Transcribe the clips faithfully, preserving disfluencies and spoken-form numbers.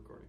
recording.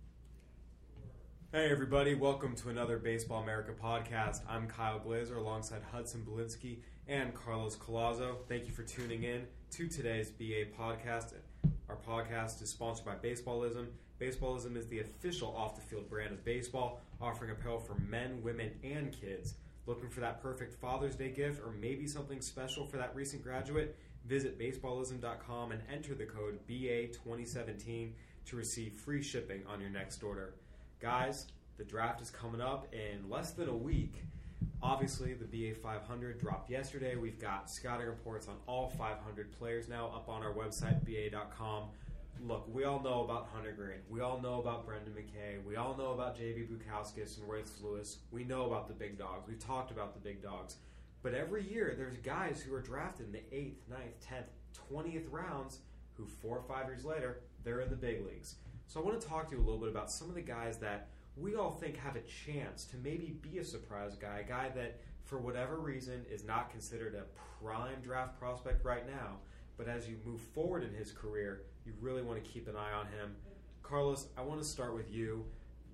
Hey everybody, welcome to another Baseball America podcast. I'm Kyle Glazer alongside Hudson Belinsky and Carlos Collazo. Thank you for tuning in to today's B A podcast. Our podcast is sponsored by Baseballism. Baseballism is the official off-the-field brand of baseball, offering apparel for men, women, and kids. Looking for that perfect Father's Day gift or maybe something special for that recent graduate? Visit baseballism dot com and enter the code B A twenty seventeen to receive free shipping on your next order. Guys, the draft is coming up in less than a week. Obviously, the B A five hundred dropped yesterday. We've got scouting reports on all five hundred players now up on our website, B A dot com. Look, we all know about Hunter Green. We all know about Brendan McKay. We all know about J B Bukauskas and Royce Lewis. We know about the big dogs. We've talked about the big dogs. But every year, there's guys who are drafted in the eighth, ninth, tenth, twentieth rounds who four or five years later, they're in the big leagues. So I want to talk to you a little bit about some of the guys that we all think have a chance to maybe be a surprise guy, a guy that, for whatever reason, is not considered a prime draft prospect right now. But as you move forward in his career, you really want to keep an eye on him. Carlos, I want to start with you.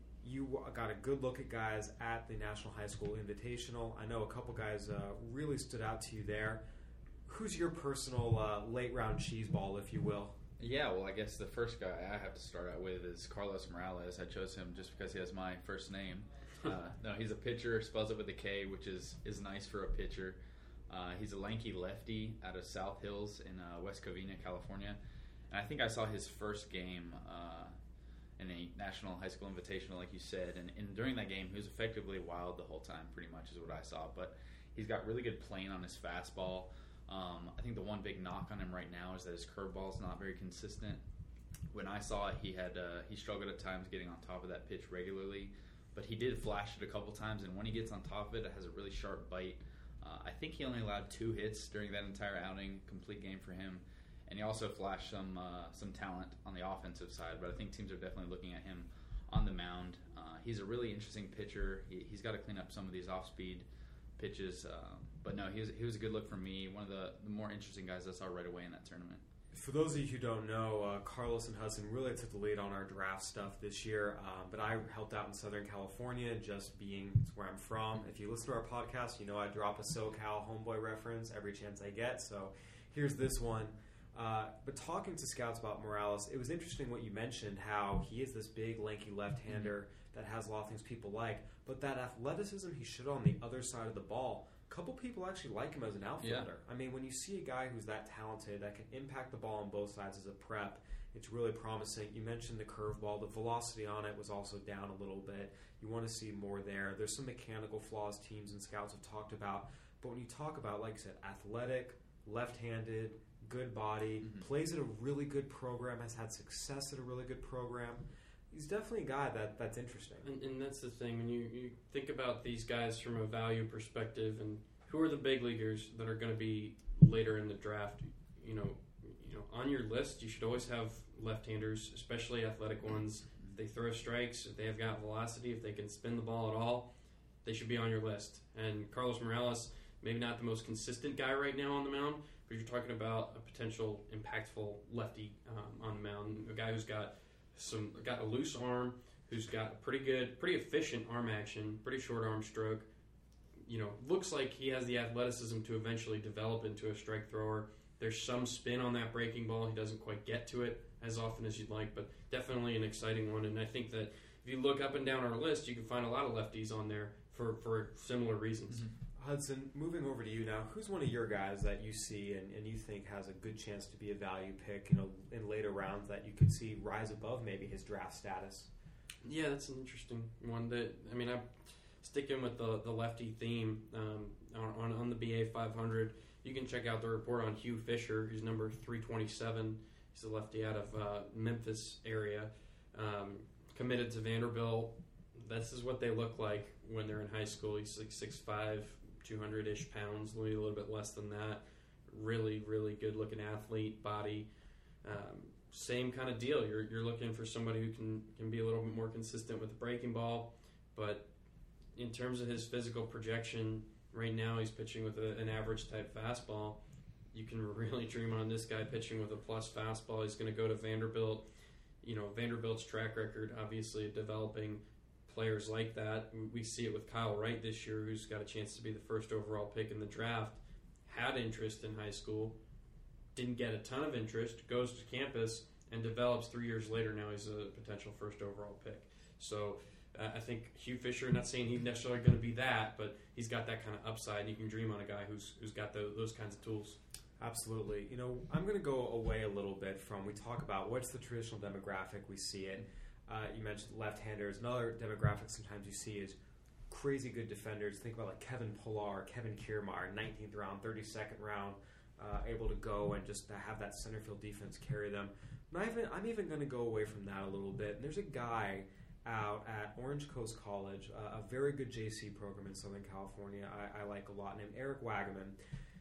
You got a good look at guys at the National High School Invitational. I know a couple guys uh, really stood out to you there. Who's your personal uh, late-round cheeseball, if you will? Yeah, well, I guess the first guy I have to start out with is Carlos Morales. I chose him just because he has my first name. Uh, no, he's a pitcher, spells it with a K, which is, is nice for a pitcher. Uh, he's a lanky lefty out of South Hills in uh, West Covina, California. And I think I saw his first game uh, in a National High School Invitational, like you said. And, and during that game, he was effectively wild the whole time, pretty much is what I saw. But he's got really good plane on his fastball. Um, I think the one big knock on him right now is that his curveball is not very consistent. When I saw it, he had uh, he struggled at times getting on top of that pitch regularly. But he did flash it a couple times, and when he gets on top of it, it has a really sharp bite. Uh, I think he only allowed two hits during that entire outing, complete game for him. And he also flashed some uh, some talent on the offensive side, but I think teams are definitely looking at him on the mound. Uh, he's a really interesting pitcher. He, he's got to clean up some of these off-speed pitches. Uh, but no, he was, he was a good look for me. One of the, the more interesting guys I saw right away in that tournament. For those of you who don't know, uh, Carlos and Hudson really took the lead on our draft stuff this year, um, but I helped out in Southern California, just being where I'm from. If you listen to our podcast, you know I drop a SoCal homeboy reference every chance I get, so here's this one. Uh, but talking to scouts about Morales, it was interesting what you mentioned, how he is this big, lanky left-hander mm-hmm. that has a lot of things people like, but that athleticism he showed on the other side of the ball, a couple people actually like him as an outfielder. Yeah. I mean, when you see a guy who's that talented, that can impact the ball on both sides as a prep, it's really promising. You mentioned the curveball. The velocity on it was also down a little bit. You want to see more there. There's some mechanical flaws teams and scouts have talked about, but when you talk about, like I said, athletic, left-handed, good body, mm-hmm. plays at a really good program, has had success at a really good program. He's definitely a guy that, that's interesting. And, and that's the thing. When you, you think about these guys from a value perspective and who are the big leaguers that are going to be later in the draft, you know, you know, on your list, you should always have left-handers, especially athletic ones. If they throw strikes, if they have got velocity, if they can spin the ball at all, they should be on your list. And Carlos Morales, maybe not the most consistent guy right now on the mound, but you're talking about a potential impactful lefty um, on the mound, a guy who's got some got a loose arm, who's got a pretty good, pretty efficient arm action, pretty short arm stroke. You know, looks like he has the athleticism to eventually develop into a strike thrower. There's some spin on that breaking ball. He doesn't quite get to it as often as you'd like, but definitely an exciting one. And I think that if you look up and down our list, you can find a lot of lefties on there for, for similar reasons. Mm-hmm. Hudson, moving over to you now, who's one of your guys that you see and, and you think has a good chance to be a value pick, you know, in later rounds that you could see rise above maybe his draft status? Yeah, that's an interesting one. That I mean, I'm sticking with the, the lefty theme um, on, on the B A five hundred. You can check out the report on Hugh Fisher, who's number three twenty-seven. He's a lefty out of uh, Memphis area, um, committed to Vanderbilt. This is what they look like when they're in high school. He's like six five, two hundred-ish pounds, maybe a little bit less than that. Really, really good-looking athlete, body. Um, same kind of deal. You're you're looking for somebody who can, can be a little bit more consistent with the breaking ball. But in terms of his physical projection, right now he's pitching with a, an average-type fastball. You can really dream on this guy pitching with a plus fastball. He's going to go to Vanderbilt. you know, Vanderbilt's track record, obviously, of developing players like that. We see it with Kyle Wright this year, who's got a chance to be the first overall pick in the draft, had interest in high school, didn't get a ton of interest, goes to campus, and develops three years later. Now he's a potential first overall pick. So uh, I think Hugh Fisher, not saying he's necessarily going to be that, but he's got that kind of upside. You can dream on a guy who's who's got the, those kinds of tools. Absolutely. You know, I'm going to go away a little bit from, we talk about what's the traditional demographic we see it. Uh, you mentioned left-handers. Another demographic sometimes you see is crazy good defenders. Think about like Kevin Pillar, Kevin Kiermaier, nineteenth round, thirty-second round, uh, able to go and just have that center field defense carry them. I'm even, I'm even going to go away from that a little bit. And there's a guy out at Orange Coast College, uh, a very good J C program in Southern California I, I like a lot, named Eric Wagaman.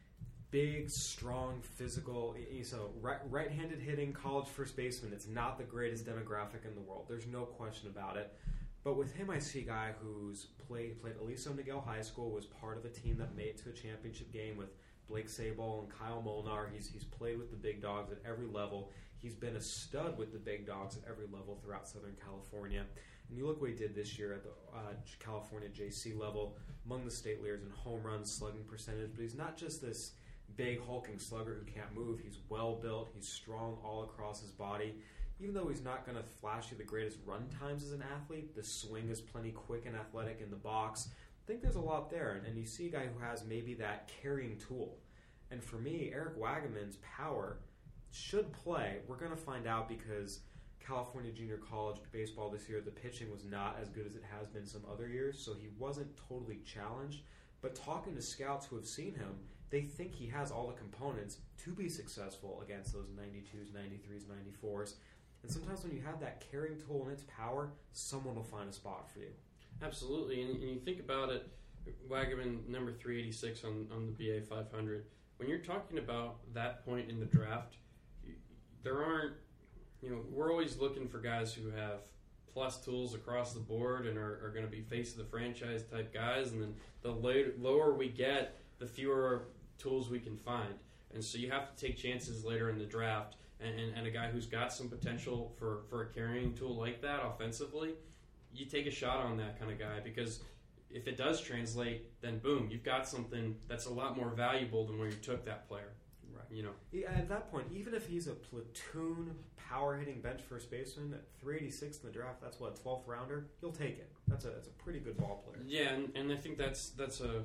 Big, strong, physical, so right, right-handed hitting college first baseman. It's not the greatest demographic in the world. There's no question about it. But with him, I see a guy who's played played Aliso Niguel High School, was part of a team that made it to a championship game with Blake Sabol and Kyle Molnar. He's he's played with the big dogs at every level. He's been a stud with the big dogs at every level throughout Southern California. And you look what he did this year at the uh, California J C level, among the state leaders in home runs, slugging percentage. But he's not just this big hulking slugger who can't move. He's well built. He's strong all across his body. Even though he's not going to flash you the greatest run times as an athlete, the swing is plenty quick and athletic in the box. I think there's a lot there. And, and you see a guy who has maybe that carrying tool. And for me, Eric Wagaman's power should play. We're going to find out because California Junior College baseball this year, the pitching was not as good as it has been some other years, so he wasn't totally challenged. But talking to scouts who have seen him, they think he has all the components to be successful against those ninety-twos, ninety-threes, ninety-fours. And sometimes when you have that carrying tool and its power, someone will find a spot for you. Absolutely. And, and you think about it, Wagaman, number three eighty-six on, on the B A five hundred. When you're talking about that point in the draft, you, there aren't, you know, we're always looking for guys who have plus tools across the board and are, are going to be face of the franchise type guys. And then the later, lower we get, the fewer tools we can find. And so you have to take chances later in the draft. And, and, and a guy who's got some potential for, for a carrying tool like that offensively, you take a shot on that kind of guy, because if it does translate, then boom, you've got something that's a lot more valuable than where you took that player. Right. You know. Yeah, at that point, even if he's a platoon power hitting bench first baseman at three eighty-six in the draft, that's what, twelfth rounder. You'll take it. That's a that's a pretty good ball player. Yeah, and, and I think that's that's a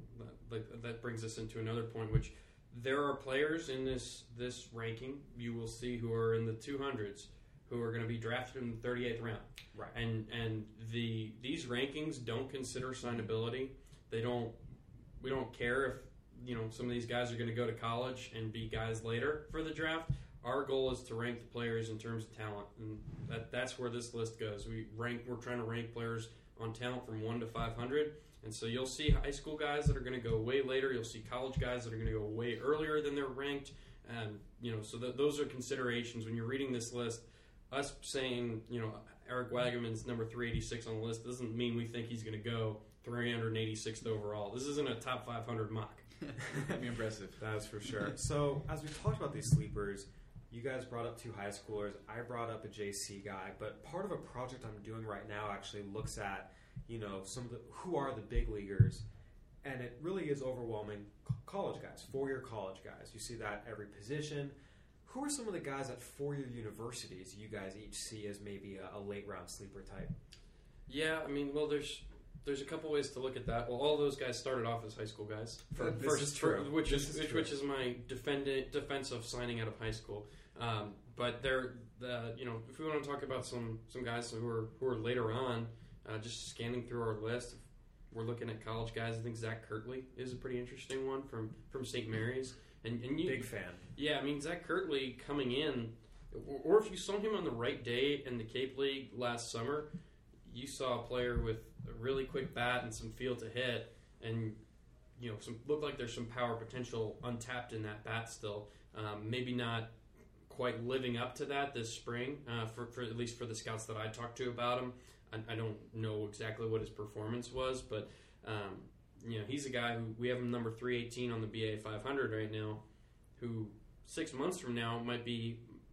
that, that brings us into another point, which there are players in this this ranking you will see who are in the two hundreds who are going to be drafted in the thirty-eighth round. Right. And and the these rankings don't consider signability. They don't. We don't care if, you know, some of these guys are going to go to college and be guys later for the draft. Our goal is to rank the players in terms of talent, and that that's where this list goes. We rank. We're trying to rank players on talent from one to five hundred. And so you'll see high school guys that are going to go way later. You'll see college guys that are going to go way earlier than they're ranked. And, you know, so th- those are considerations when you're reading this list. Us saying, you know, Eric Wagaman's number three eighty-six on the list doesn't mean we think he's going to go three hundred eighty-sixth overall. This isn't a top five hundred mock. That'd be impressive. That is for sure. So, as we talked about these sleepers, you guys brought up two high schoolers. I brought up a J C guy. But part of a project I'm doing right now actually looks at, you know, some of the who are the big leaguers, and it really is overwhelming. College guys, four-year college guys. You see that every position. Who are some of the guys at four-year universities you guys each see as maybe a, a late-round sleeper type? Yeah, I mean, well, there's there's a couple ways to look at that. Well, all those guys started off as high school guys. For, this first, is true. For, which this is, is which, true. which is my defendant defense of signing out of high school. Um, but they're the you know, if we want to talk about some some guys who are who are later on. Uh, just scanning through our list, we're looking at college guys. I think Zach Kirtley is a pretty interesting one from, from Saint Mary's. And, and you, Big fan. Yeah, I mean, Zach Kirtley coming in, or, or if you saw him on the right day in the Cape League last summer, you saw a player with a really quick bat and some feel to hit, and, you know, some looked like there's some power potential untapped in that bat still. Um, maybe not quite living up to that this spring, uh, for, for at least for the scouts that I talked to about him. I don't know exactly what his performance was, but um, you know, he's a guy who we have him number three eighteen on the B A five hundred right now, who six months from now might be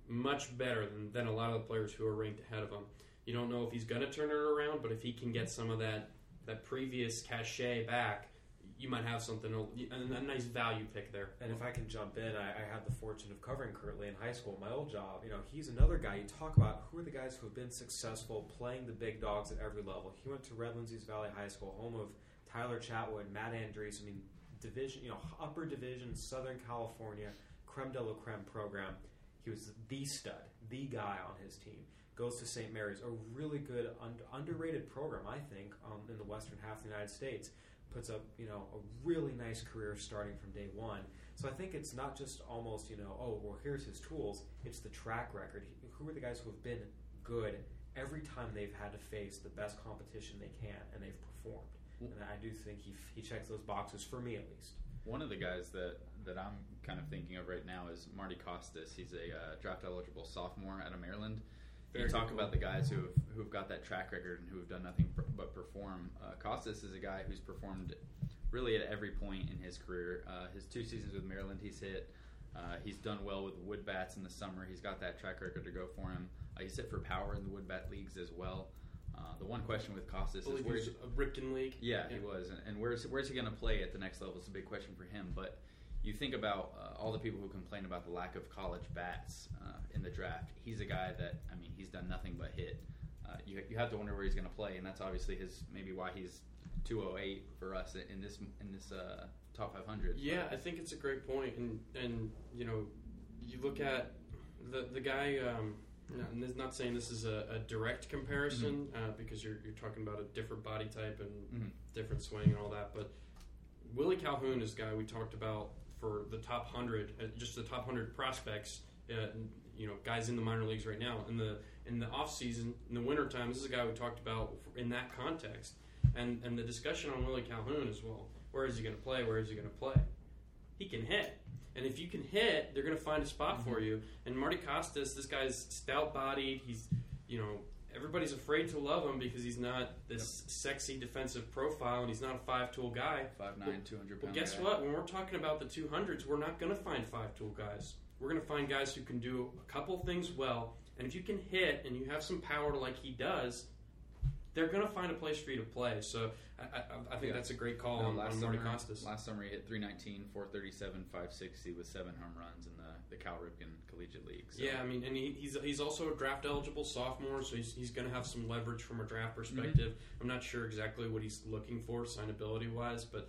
much better than, than a lot of the players who are ranked ahead of him. You don't know if he's going to turn it around, but if he can get some of that, that previous cachet back, you might have something, a, a nice value pick there. And if I can jump in, I, I had the fortune of covering Kirtley in high school, my old job. You know, he's another guy. You talk about who are the guys who have been successful playing the big dogs at every level. He went to Redlands East Valley High School, home of Tyler Chatwood, Matt Andrees. I mean, division, you know, upper division, Southern California, creme de la creme program. He was the stud, the guy on his team. Goes to Saint Mary's, a really good, un- underrated program, I think, um, in the western half of the United States. Puts up, you know, a really nice career starting from day one. So I think it's not just almost, you know, oh, well, here's his tools. It's the track record. Who are the guys who have been good every time they've had to face the best competition they can, and they've performed? And I do think he he checks those boxes, for me at least. One of the guys that, that I'm kind of thinking of right now is Marty Costas. He's a uh, draft-eligible sophomore out of Maryland. You talk about the guys who have who've got that track record and who have done nothing but perform. Uh, Costas is a guy who's performed really at every point in his career. Uh, his two seasons with Maryland, he's hit. Uh, he's done well with wood bats in the summer. He's got that track record to go for him. Uh, he's hit for power in the wood bat leagues as well. Uh, the one question with Costas is where's a Ripken League. Yeah, yeah, he was, and, and where's where's he going to play at the next level? It's a big question for him, but. You think about uh, all the people who complain about the lack of college bats uh, in the draft. He's a guy that, I mean, he's done nothing but hit. Uh, you, you have to wonder where he's going to play, and that's obviously his maybe why he's two oh eight for us in this in this uh, top five hundred. Yeah, I think it's a great point, and and you know, you look at the the guy. Um, and this, not saying this is a, a direct comparison mm-hmm. uh, because you're you're talking about a different body type and mm-hmm. different swing and all that, but Willie Calhoun is a guy we talked about. For the top hundred, uh, just the top hundred prospects, uh, you know, guys in the minor leagues right now. In the in the off season, in the wintertime, this is a guy we talked about in that context, and and the discussion on Willie Calhoun as well. Where is he going to play? Where is he going to play? He can hit, and if you can hit, they're going to find a spot mm-hmm. for you. And Marty Costas, this guy's stout bodied. He's, you know, everybody's afraid to love him because he's not this yep. sexy defensive profile, and he's not a five-tool guy. five nine, two hundred pound Well, guess guy. what? When we're talking about the two hundreds, we're not going to find five-tool guys. We're going to find guys who can do a couple things well, and if you can hit and you have some power like he does, they're going to find a place for you to play. So I, I, I think yeah. that's a great call no, on, on Marty Costas. Last summer he hit three nineteen, four thirty-seven, five sixty with seven home runs in the, the Cal Ripken Collegiate League. So. Yeah, I mean, and he, he's he's also a draft-eligible sophomore, so he's, he's going to have some leverage from a draft perspective. Mm-hmm. I'm not sure exactly what he's looking for signability-wise, but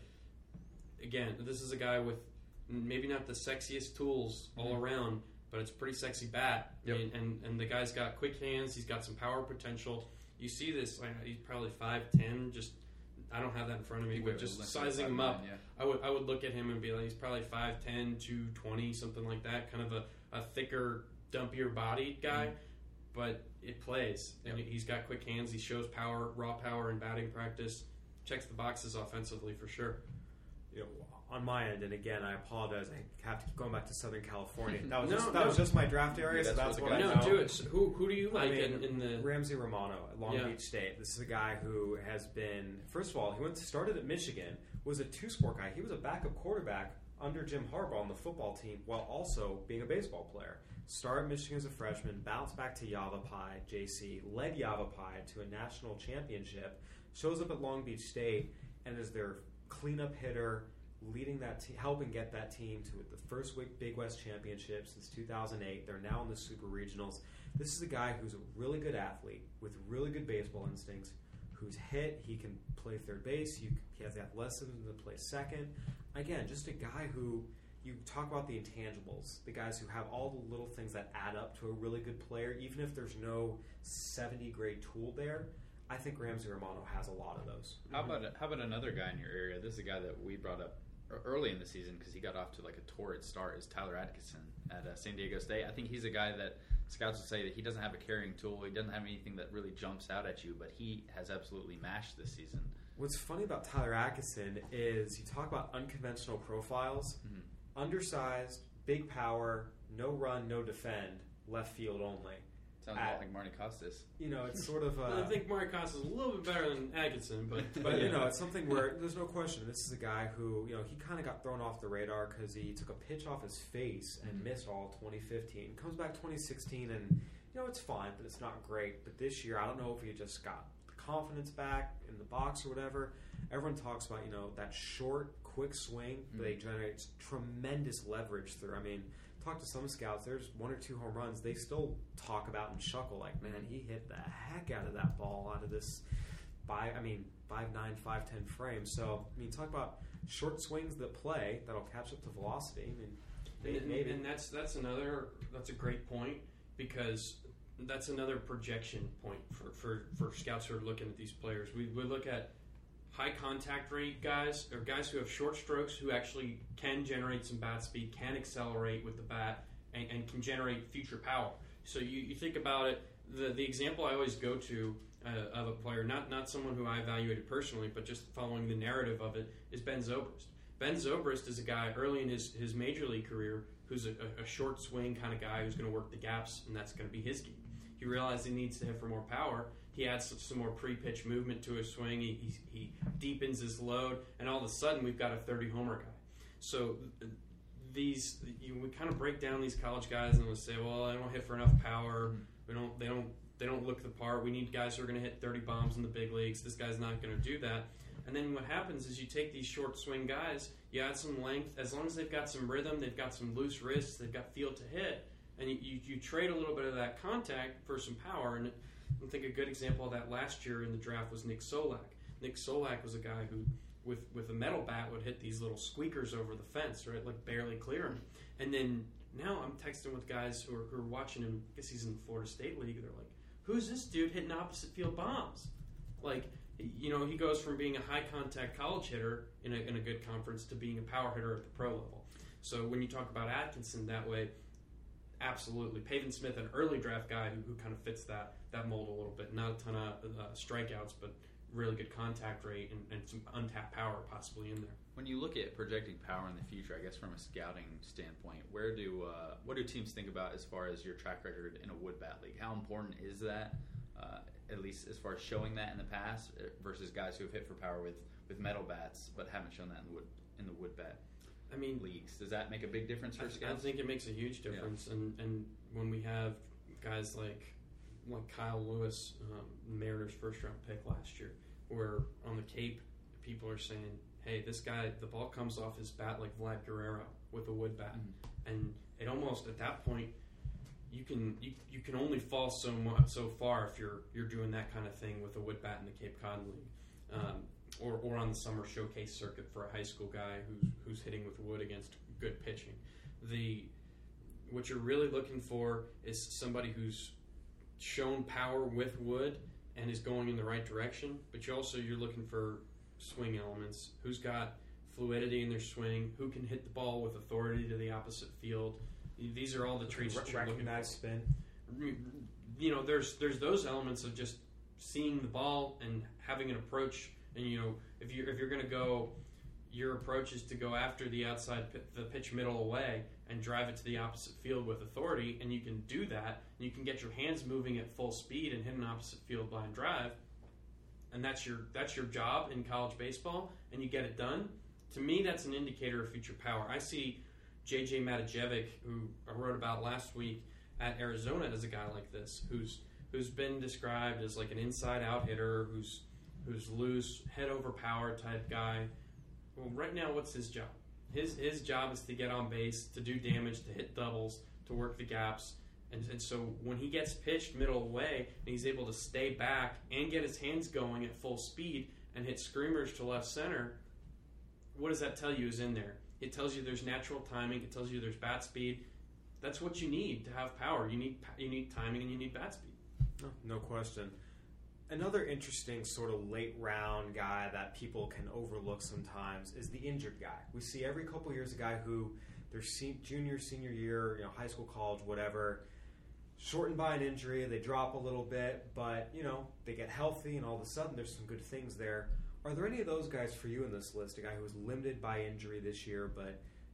again, this is a guy with maybe not the sexiest tools all mm-hmm. around, but it's a pretty sexy bat. Yep. And, and and the guy's got quick hands. He's got some power potential. You see this, like, he's probably five ten, just I don't have that in front of me, but just sizing him up, yeah. I would I would look at him and be like, he's probably five ten, two twenty, something like that, kind of a, a thicker, dumpier bodied guy, mm-hmm. but it plays. And yep. he's got quick hands, he shows power, raw power in batting practice, checks the boxes offensively for sure. You know, on my end, and again, I apologize, I have to keep going back to Southern California. That was no, just that no. was just my draft area, yeah, so that's, that's what, what I no, know. do it. So who who do you like I mean, in, in the Ramsey Romano at Long yeah. Beach State? This is a guy who has been, first of all, he went to, started at Michigan, was a two-sport guy. He was a backup quarterback under Jim Harbaugh on the football team, while also being a baseball player. Started at Michigan as a freshman, bounced back to Yavapai J C, led Yavapai to a national championship, shows up at Long Beach State, and is their cleanup hitter, leading that team, helping get that team to the first Big West Championship since two thousand eight. They're now in the Super Regionals. This is a guy who's a really good athlete with really good baseball instincts, who's hit. He can play third base. He, he has the athleticism to play second. Again, just a guy who, you talk about the intangibles, the guys who have all the little things that add up to a really good player, even if there's no seventy-grade tool there. I think Ramsey Romano has a lot of those. How about how about another guy in your area? This is a guy that we brought up early in the season because he got off to like a torrid start. Is Tyler Atkinson at uh, San Diego State? I think he's a guy that scouts will say that he doesn't have a carrying tool. He doesn't have anything that really jumps out at you, but he has absolutely mashed this season. What's funny about Tyler Atkinson is you talk about unconventional profiles, mm-hmm. undersized, big power, no run, no defend, left field only. Sounds at, a lot like Marty Costas. You know, it's sort of. Uh, I think Marty Costas is a little bit better than Atkinson, but but you know, it's something where there's no question. This is a guy who, you know, he kind of got thrown off the radar because he took a pitch off his face and mm-hmm. missed all twenty fifteen. Comes back twenty sixteen, and you know, it's fine, but it's not great. But this year, I don't know if he just got the confidence back in the box or whatever. Everyone talks about, you know, that short, quick swing, mm-hmm. but he generates tremendous leverage through. I mean. Talk to some scouts, there's one or two home runs, they still talk about and chuckle like, man, he hit the heck out of that ball out of this five, I mean, five nine, five ten frame. So, I mean, talk about short swings that play that'll catch up to velocity. I mean, maybe, and, maybe. and that's that's another that's a great point, because that's another projection point for, for, for scouts who are looking at these players. We we look at high contact rate guys, or guys who have short strokes, who actually can generate some bat speed, can accelerate with the bat, and, and can generate future power. So you, you think about it, the the example I always go to uh, of a player, not not someone who I evaluated personally, but just following the narrative of it, is Ben Zobrist. Ben Zobrist is a guy early in his, his major league career who's a, a short swing kind of guy who's going to work the gaps, and that's going to be his game. He realized he needs to hit for more power. He adds some more pre-pitch movement to his swing. He, he, he deepens his load, and all of a sudden we've got a thirty homer guy. So these you, we kind of break down these college guys, and we say, well, they don't hit for enough power. We don't they don't they don't look the part. We need guys who are going to hit thirty bombs in the big leagues. This guy's not going to do that. And then what happens is you take these short swing guys, you add some length. As long as they've got some rhythm, they've got some loose wrists, they've got feel to hit, and you, you, you trade a little bit of that contact for some power. And I think a good example of that last year in the draft was Nick Solak. Nick Solak was a guy who, with, with a metal bat, would hit these little squeakers over the fence, right, like barely clear him. And then now I'm texting with guys who are, who are watching him. I guess he's in the Florida State League. They're like, who's this dude hitting opposite field bombs? Like, you know, he goes from being a high contact college hitter in a, in a good conference to being a power hitter at the pro level. So when you talk about Atkinson that way, absolutely. Pavin Smith, an early draft guy who, who kind of fits that, that mold a little bit. Not a ton of uh, strikeouts, but really good contact rate and, and some untapped power possibly in there. When you look at projecting power in the future, I guess from a scouting standpoint, where do uh, what do teams think about as far as your track record in a wood bat league? How important is that, uh, at least as far as showing that in the past, versus guys who have hit for power with, with metal bats but haven't shown that in the wood in the wood bat? I mean, leagues. Does that make a big difference for I, scouts? I think it makes a huge difference, yeah. and and when we have guys like like Kyle Lewis, um, Mariners' first round pick last year, where on the Cape people are saying, "Hey, this guy, the ball comes off his bat like Vlad Guerrero with a wood bat," mm-hmm. and it almost at that point you can you, you can only fall so much so far if you're you're doing that kind of thing with a wood bat in the Cape Cod League. Um, Or, or on the summer showcase circuit for a high school guy who's who's hitting with wood against good pitching. The what you're really looking for is somebody who's shown power with wood and is going in the right direction. But you also you're looking for swing elements. Who's got fluidity in their swing? Who can hit the ball with authority to the opposite field? These are all the traits that you're looking for. Spin. You know, there's there's those elements of just seeing the ball and having an approach. And you know, if you if you're going to go, your approach is to go after the outside p- the pitch middle away and drive it to the opposite field with authority, and you can do that. And you can get your hands moving at full speed and hit an opposite field line drive, and that's your that's your job in college baseball, and you get it done. To me, that's an indicator of future power. I see J J Matijevic, who I wrote about last week at Arizona, as a guy like this, who's who's been described as like an inside-out hitter, who's who's loose, head over power type guy. Well, right now, what's his job? His his job is to get on base, to do damage, to hit doubles, to work the gaps. And, and so when he gets pitched middle away and he's able to stay back and get his hands going at full speed and hit screamers to left center, what does that tell you is in there? It tells you there's natural timing. It tells you there's bat speed. That's what you need to have power. You need you need timing and you need bat speed. No, no question. Another interesting sort of late round guy that people can overlook sometimes is the injured guy. We see every couple years a guy who their se- junior, senior year, you know, high school, college, whatever, shortened by an injury, they drop a little bit, but, you know, they get healthy and all of a sudden there's some good things there. Are there any of those guys for you in this list? A guy who was limited by injury this year, but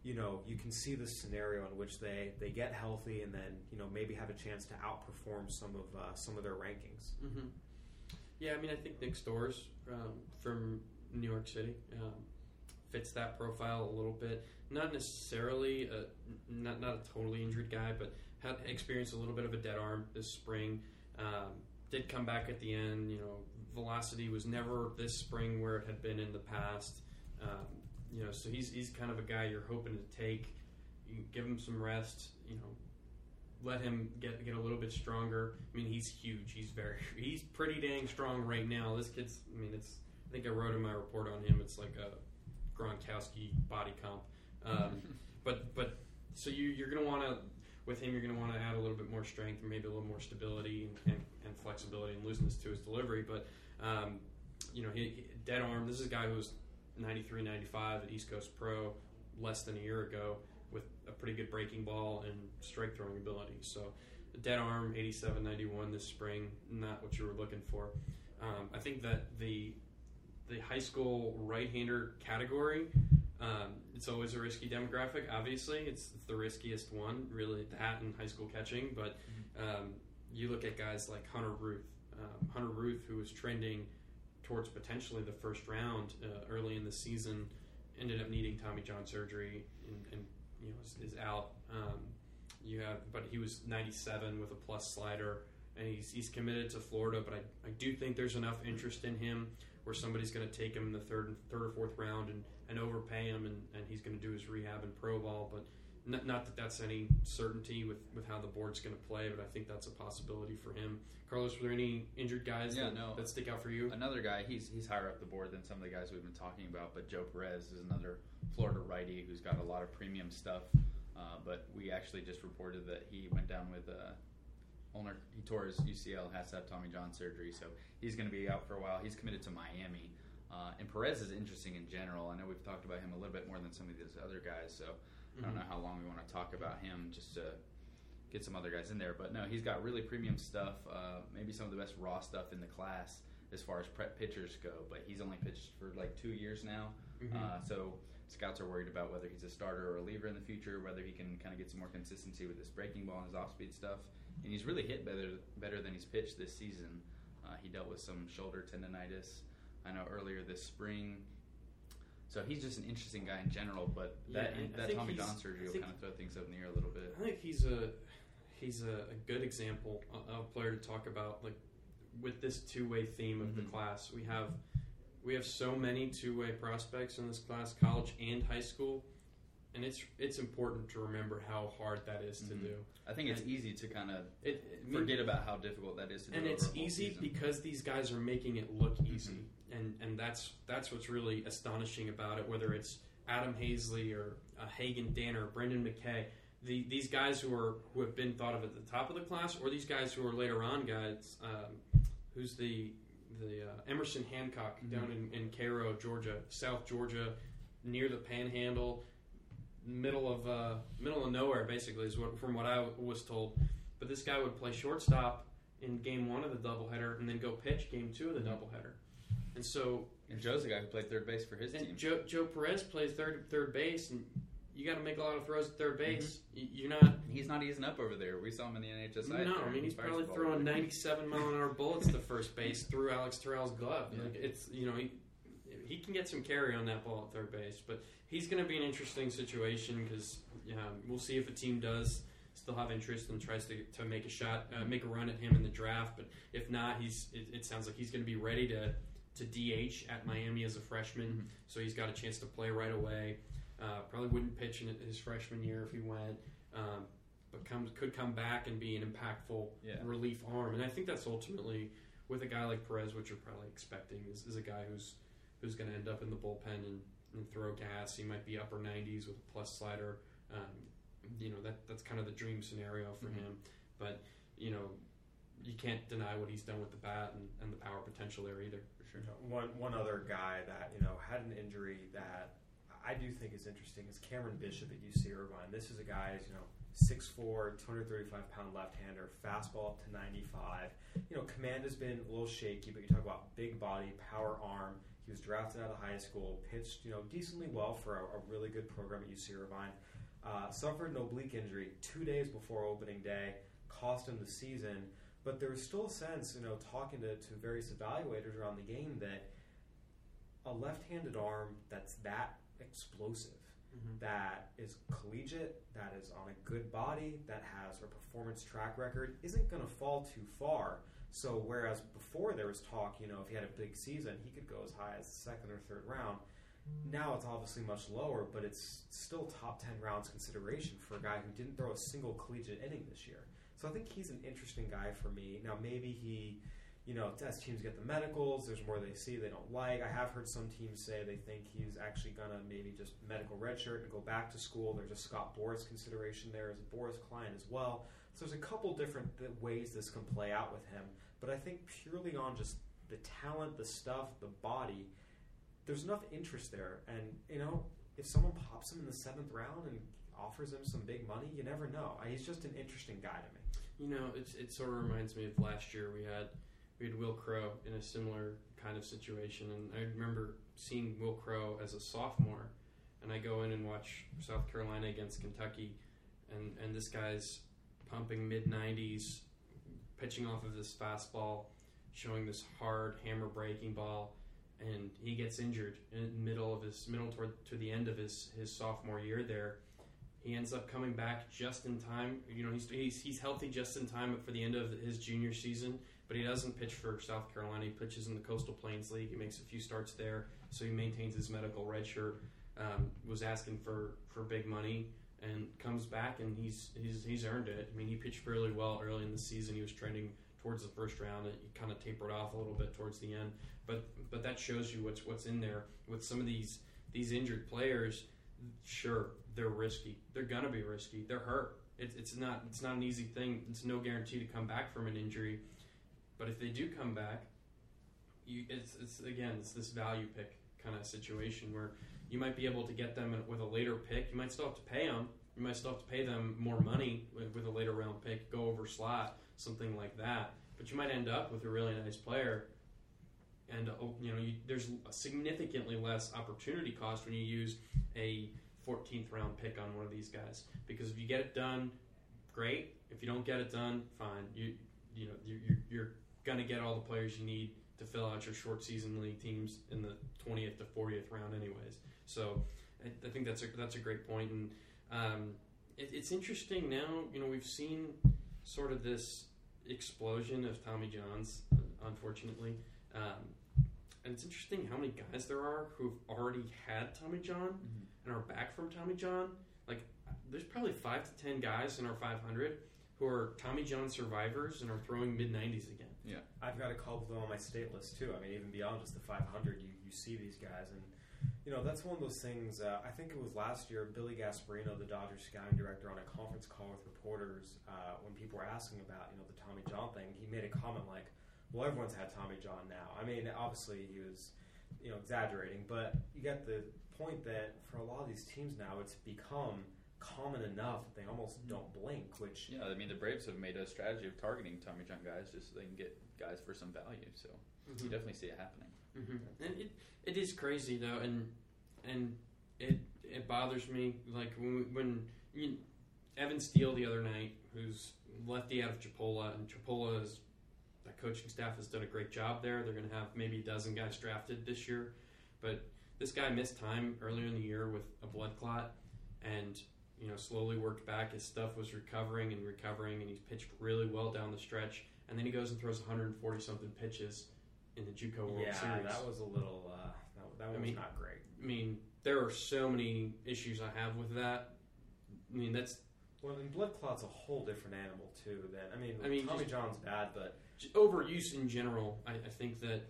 you know, you can see the scenario in which they, they get healthy and then, you know, maybe have a chance to outperform some of uh, some of their rankings. Mm-hmm. Yeah, I mean, I think Nick Storrs um, from New York City um, fits that profile a little bit. Not necessarily, a, not not a totally injured guy, but had experienced a little bit of a dead arm this spring. Um, did come back at the end. You know, velocity was never this spring where it had been in the past. Um, you know, so he's he's kind of a guy you're hoping to take. You give him some rest. You know, let him get get a little bit stronger. I mean, he's huge. He's very he's pretty dang strong right now. This kid's. I mean, it's. I think I wrote in my report on him. It's like a Gronkowski body comp. Um, but but so you you're gonna want to with him. You're gonna want to add a little bit more strength, or maybe a little more stability and, and, and flexibility and looseness to his delivery. But um, you know, he, he, dead arm. This is a guy who was ninety-three, ninety-five at East Coast Pro less than a year ago, with a pretty good breaking ball and strike throwing ability. So dead arm, eighty-seven, ninety-one this spring, not what you were looking for. Um, I think that the the high school right-hander category, um, it's always a risky demographic. Obviously, it's the riskiest one, really, that and high school catching. But um, you look at guys like Hunter Ruth, um, Hunter Ruth, who was trending towards potentially the first round uh, early in the season, ended up needing Tommy John surgery and, and you know is, is out. Um, you have, but he was ninety-seven with a plus slider, and he's he's committed to Florida. But I, I do think there's enough interest in him where somebody's going to take him in the third third or fourth round and, and overpay him, and, and he's going to do his rehab in pro ball. But not, not that that's any certainty with, with how the board's going to play, but I think that's a possibility for him. Carlos, were there any injured guys yeah, that, no. that stick out for you? Another guy, he's he's higher up the board than some of the guys we've been talking about, but Joe Perez is another Florida righty who's got a lot of premium stuff. Uh, but we actually just reported that he went down with uh, ulnar, he tore his U C L, has to have Tommy John surgery, so he's going to be out for a while. He's committed to Miami. Uh, and Perez is interesting in general. I know we've talked about him a little bit more than some of these other guys, so mm-hmm. I don't know how long we want to talk about him just to get some other guys in there. But no, he's got really premium stuff, uh, maybe some of the best raw stuff in the class as far as prep pitchers go, but he's only pitched for like two years now. Mm-hmm. Uh, so scouts are worried about whether he's a starter or a reliever in the future, whether he can kind of get some more consistency with his breaking ball and his off-speed stuff. And he's really hit better better than he's pitched this season. Uh, he dealt with some shoulder tendonitis, I know, earlier this spring. So he's just an interesting guy in general, but yeah, that that Tommy John surgery will kind of throw things up in the air a little bit. I think he's a he's a, a good example of a player to talk about, like with this two-way theme of mm-hmm. the class. We have we have so many two-way prospects in this class, college and high school, and it's it's important to remember how hard that is to mm-hmm. do. I think it's and easy to kind of it, it, forget I mean, about how difficult that is to do. And over it's a whole easy season. Because these guys are making it look easy, mm-hmm. and and that's that's what's really astonishing about it. Whether it's Adam Hazley or uh, Hagen Danner, Brendan McKay, the these guys who are who have been thought of at the top of the class, or these guys who are later on guys. Um, who's the the uh, Emerson Hancock mm-hmm. down in, in Cairo, Georgia, South Georgia, near the Panhandle. Middle of uh, middle of nowhere, basically, is what from what I was told. But this guy would play shortstop in game one of the doubleheader, and then go pitch game two of the doubleheader. And so, and Joe's the guy who played third base for his and team. Joe, Joe Perez plays third third base, and you got to make a lot of throws at third base. Mm-hmm. You're not. He's not easing up over there. We saw him in the N H S I. No, I mean he's probably throwing ninety-seven mile an hour bullets to first base through Alex Terrell's glove. Yeah. Like it's you know he he can get some carry on that ball at third base, but he's going to be an interesting situation because yeah, we'll see if a team does still have interest and tries to to make a shot, uh, make a run at him in the draft. But if not, he's it, it sounds like he's going to be ready to to D H at Miami as a freshman, mm-hmm. so he's got a chance to play right away. Uh, probably wouldn't pitch in his freshman year if he went, um, but comes could come back and be an impactful yeah. relief arm. And I think that's ultimately with a guy like Perez, what you're probably expecting is, is a guy who's who's going to end up in the bullpen and, and throw gas. He might be upper nineties with a plus slider. Um, you know that that's kind of the dream scenario for mm-hmm. him. But you know you can't deny what he's done with the bat and, and the power potential there either. For sure. You know, one one other guy that you know had an injury that I do think is interesting is Cameron Bishop at U C Irvine. This is a guy who's, you know, six foot four, two hundred thirty-five pound left-hander, fastball up to ninety-five. You know, command has been a little shaky, but you talk about big body, power arm. He was drafted out of high school, pitched, you know, decently well for a, a really good program at U C Irvine. Uh, suffered an oblique injury two days before opening day, cost him the season. But there was still a sense, you know, talking to, to various evaluators around the game, that a left-handed arm that's that explosive, mm-hmm. that is collegiate, that is on a good body, that has a performance track record, isn't going to fall too far. So whereas before there was talk, you know, if he had a big season, he could go as high as the second or third round. Now it's obviously much lower, but it's still top ten rounds consideration for a guy who didn't throw a single collegiate inning this year. So I think he's an interesting guy for me. Now maybe he, you know, as teams get the medicals, there's more they see they don't like. I have heard some teams say they think he's actually going to maybe just medical redshirt and go back to school. There's a Scott Boras consideration there as a Boras client as well. So there's a couple different th- ways this can play out with him. But I think purely on just the talent, the stuff, the body, there's enough interest there. And, you know, if someone pops him in the seventh round and offers him some big money, you never know. He's just an interesting guy to me. You know, it's, it sort of reminds me of last year. We had we had Will Crow in a similar kind of situation. And I remember seeing Will Crow as a sophomore. And I go in and watch South Carolina against Kentucky. And, and this guy's pumping mid nineties, pitching off of this fastball, showing this hard hammer breaking ball, and he gets injured in the middle of his middle toward to the end of his, his sophomore year there. He ends up coming back just in time. You know, he's, he's he's healthy just in time for the end of his junior season, but he doesn't pitch for South Carolina. He pitches in the Coastal Plains League. He makes a few starts there, so he maintains his medical red shirt. Um, was asking for, for big money, and comes back, and he's he's he's earned it. I mean, he pitched really well early in the season. He was trending towards the first round. It kind of tapered off a little bit towards the end, but but that shows you what's what's in there with some of these these injured players. Sure, they're risky. They're gonna be risky. They're hurt. It's it's not it's not an easy thing. It's no guarantee to come back from an injury, but if they do come back, you it's it's again it's this value pick kind of situation where you might be able to get them with a later pick. You might still have to pay them. You might still have to pay them more money with, with a later round pick, go over slot, something like that. But you might end up with a really nice player, and uh, you know you, there's a significantly less opportunity cost when you use a fourteenth round pick on one of these guys. Because if you get it done, great. If you don't get it done, fine. You you know you're, you're, you're gonna get all the players you need to fill out your short season league teams in the twentieth to fortieth round, anyways. So I, I think that's a that's a great point, and um, it, it's interesting now. You know, we've seen sort of this explosion of Tommy Johns, unfortunately, um, and it's interesting how many guys there are who've already had Tommy John mm-hmm. and are back from Tommy John. Like, there's probably five to ten guys in our five hundred who are Tommy John survivors and are throwing mid nineties again. Yeah, I've got a couple of them on my state list too. I mean, even beyond just the five hundred, you, you see these guys, and you know that's one of those things. Uh, I think it was last year, Billy Gasparino, the Dodgers scouting director, on a conference call with reporters uh, when people were asking about you know the Tommy John thing. He made a comment like, "Well, everyone's had Tommy John now." I mean, obviously he was you know exaggerating, but you get the point that for a lot of these teams now, it's become common enough that they almost don't blink, which... Yeah, I mean, the Braves have made a strategy of targeting Tommy John guys just so they can get guys for some value, so mm-hmm. you definitely see it happening. Mm-hmm. And it it is crazy, though, and and it it bothers me, like, when, when you, Evan Steele the other night, who's lefty out of Chipola, and Chipola's that coaching staff has done a great job there. They're going to have maybe a dozen guys drafted this year, but this guy missed time earlier in the year with a blood clot, and... you know, slowly worked back. His stuff was recovering and recovering, and he's pitched really well down the stretch. And then he goes and throws one hundred forty something pitches in the JUCO World yeah, Series. Yeah, that was a little. Uh, that, that was I mean, not great. I mean, there are so many issues I have with that. I mean, that's well, and blood clot's a whole different animal too. Then I mean, I mean, Tommy just, John's bad, but overuse in general. I, I think that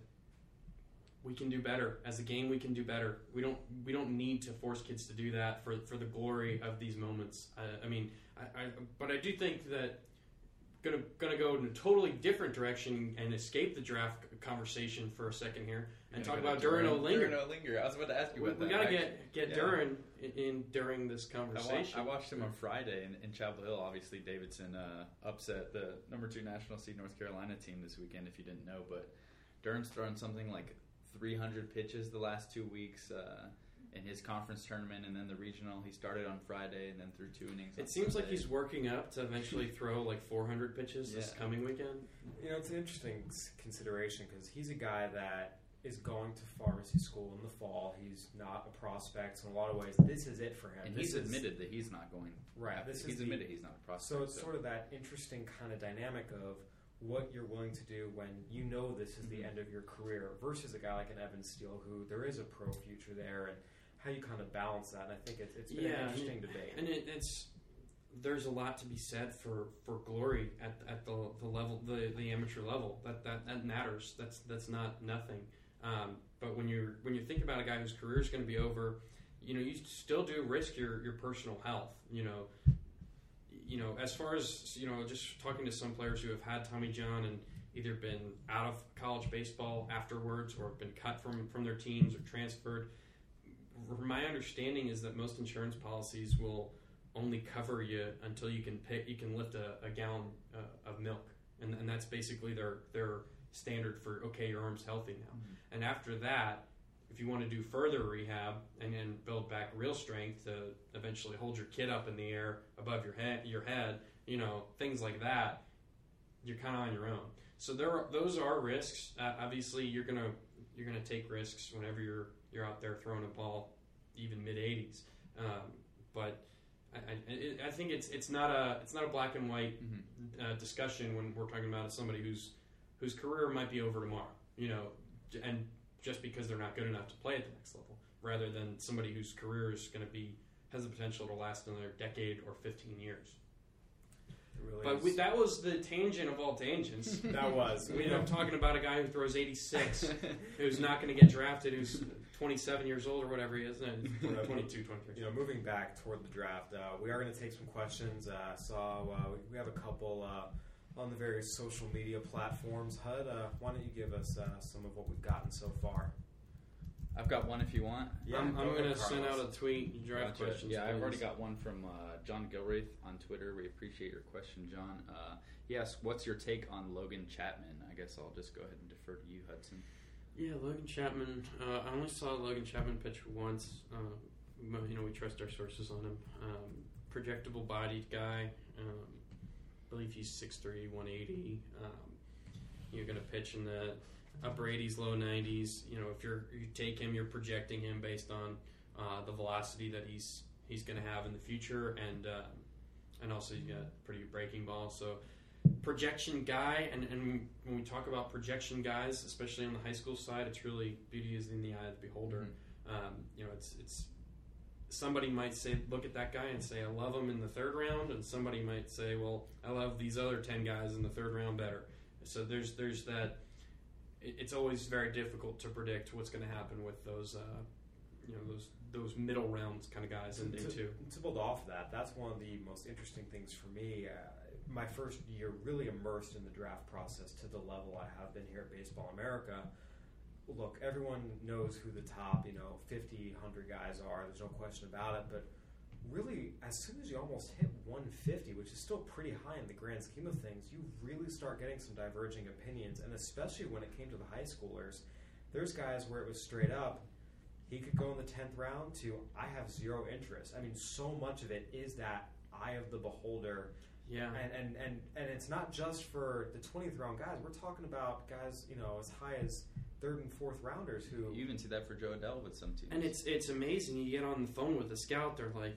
we can do better as a game. We can do better. We don't. We don't need to force kids to do that for for the glory of these moments. I, I mean, I, I, but I do think that gonna gonna go in a totally different direction and escape the draft conversation for a second here and talk about Duran O'Linger. Duran O'Linger. I was about to ask you we, about we that. We gotta get get yeah. Duran in, in during this conversation. I watched, I watched him on Friday in, in Chapel Hill. Obviously, Davidson uh, upset the number two national seed North Carolina team this weekend. If you didn't know, but Duran's throwing something like three hundred pitches the last two weeks uh, in his conference tournament, and then the regional. He started on Friday and then threw two innings. It seems Sunday. Like he's working up to eventually throw like four hundred pitches yeah. this coming weekend. You know, it's an interesting consideration because he's a guy that is going to pharmacy school in the fall. He's not a prospect, so in a lot of ways, this is it for him. And this he's is, admitted that he's not going. Right. This he's is admitted the, he's not a prospect. So it's so. sort of that interesting kind of dynamic of what you're willing to do when you know this is the end of your career versus a guy like an Evan Steele who there is a pro future there, and how you kind of balance that. And I think it's, it's been yeah, an interesting and, debate. And it, it's there's a lot to be said for, for glory at at the the level the, the amateur level. That, that that matters. That's that's not nothing. Um, but when you when you think about a guy whose career is going to be over, you know, you still do risk your, your personal health. You know, you know, as far as you know, just talking to some players who have had Tommy John and either been out of college baseball afterwards or been cut from, from their teams or transferred. My understanding is that most insurance policies will only cover you until you can pick, you can lift a, a gallon uh, of milk, and, and that's basically their their standard for okay, your arm's healthy now. Mm-hmm. And after that, if you want to do further rehab and then build back real strength to eventually hold your kid up in the air above your head, your head, you know, things like that, you're kind of on your own. So there are, those are risks. Uh, obviously, you're gonna you're gonna take risks whenever you're you're out there throwing a ball, even mid eighties. Um, but I, I, I think it's it's not a it's not a black and white mm-hmm. uh, discussion when we're talking about somebody whose whose career might be over tomorrow. You know, and just because they're not good enough to play at the next level, rather than somebody whose career is going to be has the potential to last another decade or fifteen years. Really but we, that was the tangent of all tangents. That was. We end up talking about a guy who throws eighty-six, who's not going to get drafted, who's twenty-seven years old or whatever he is. No, twenty-two, twenty-three. You know, moving back toward the draft, uh, we are going to take some questions. Uh, so uh, we have a couple uh, on the various social media platforms. H U D, uh, why don't you give us uh, some of what we've gotten so far? I've got one if you want. Yeah, I'm, I'm going to send out a tweet draft gotcha. questions. Yeah, please. I've already got one from uh, John Gilreath on Twitter. We appreciate your question, John. Uh, he asked, what's your take on Logan Chapman? I guess I'll just go ahead and defer to you, Hudson. Yeah, Logan Chapman. Uh, I only saw Logan Chapman pitch once. Uh, you know, we trust our sources on him. Um, projectable bodied guy. Um, I believe he's six three, one eighty. Um, you're going to pitch in the upper eighties, low nineties. You know, if you're you take him, you're projecting him based on uh, the velocity that he's he's going to have in the future, and uh, and also he's got pretty good breaking ball. So projection guy, and, and when we talk about projection guys, especially on the high school side, it's really beauty is in the eye of the beholder. Mm-hmm. Um, you know, it's it's somebody might say look at that guy and say I love him in the third round, and somebody might say, well, I love these other ten guys in the third round better. So there's there's that. It's always very difficult to predict what's going to happen with those, uh, you know, those those middle rounds kind of guys in day two. To build off of that, that's one of the most interesting things for me. Uh, my first year really immersed in the draft process to the level I have been here at Baseball America. Look, everyone knows who the top, you know, fifty, one hundred guys are. There's no question about it. But really, as soon as you almost hit one fifty, which is still pretty high in the grand scheme of things, you really start getting some diverging opinions. And especially when it came to the high schoolers, there's guys where it was straight up, he could go in the tenth round to, I have zero interest. I mean, so much of it is that eye of the beholder. Yeah. And, and, and, and it's not just for the twentieth round guys. We're talking about guys, you know, as high as third and fourth rounders who... You even see that for Joe Adell with some teams. And it's it's amazing. You get on the phone with a scout, they're like,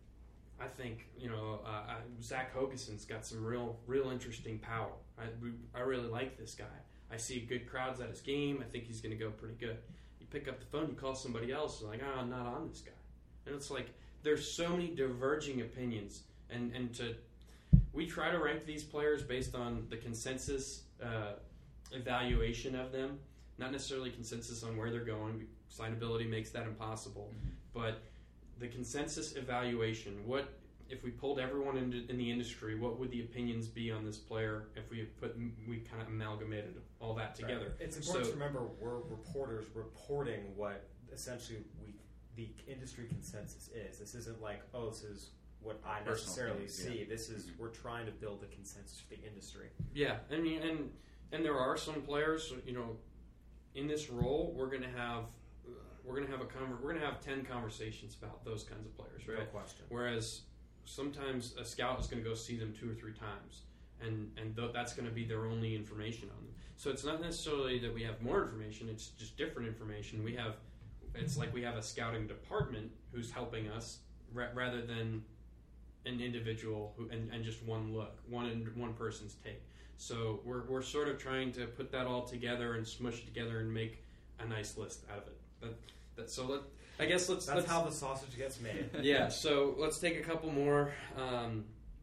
I think, you know, uh, Zach Hogeson's got some real real interesting power. I, I really like this guy. I see good crowds at his game. I think he's going to go pretty good. You pick up the phone, you call somebody else, and like, oh, I'm not on this guy. And it's like, there's so many diverging opinions. And, and to we try to rank these players based on the consensus uh, evaluation of them, not necessarily consensus on where they're going. Signability makes that impossible. Mm-hmm. But the consensus evaluation, what if we pulled everyone in, in the industry, what would the opinions be on this player if we put we kind of amalgamated all that together? Right. It's important so, to remember we're reporters reporting what essentially we the industry consensus is. This isn't like, oh, this is what I necessarily see. Yeah. This is we're trying to build a consensus for the industry. Yeah, I mean, and and there are some players, you know, in this role, we're going to have uh, we're going to have a conver- we're going to have ten conversations about those kinds of players, right? No question. Whereas sometimes a scout is going to go see them two or three times, and and th- that's going to be their only information on them. So it's not necessarily that we have more information; it's just different information. We have it's like we have a scouting department who's helping us ra- rather than an individual who and, and just one look, one one person's take. So we're we're sort of trying to put that all together and smush it together and make a nice list out of it. But that, so let I guess let's That's let's, how the sausage gets made. yeah. So let's take a couple more. Um,